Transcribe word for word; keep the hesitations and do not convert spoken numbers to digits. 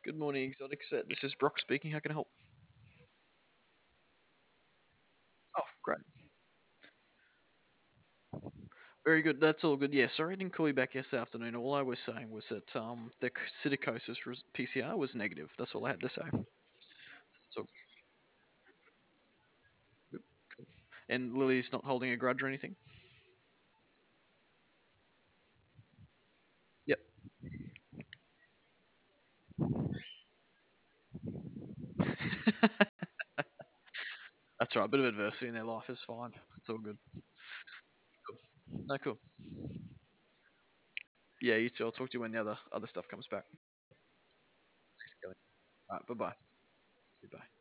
Good morning, Exotic Set. This is Brock speaking. How can I help? Oh, great. Very good. That's all good. Yeah, sorry I didn't call you back yesterday afternoon. All I was saying was that um, the psittacosis res- P C R was negative. That's all I had to say. So, good. Cool. And Lily's not holding a grudge or anything? Yep. That's right. A bit of adversity in their life is fine. It's all good. Cool. No, cool. Yeah, you too. I'll talk to you when the other, other stuff comes back. Thanks, Kelly. All right, bye-bye. Goodbye.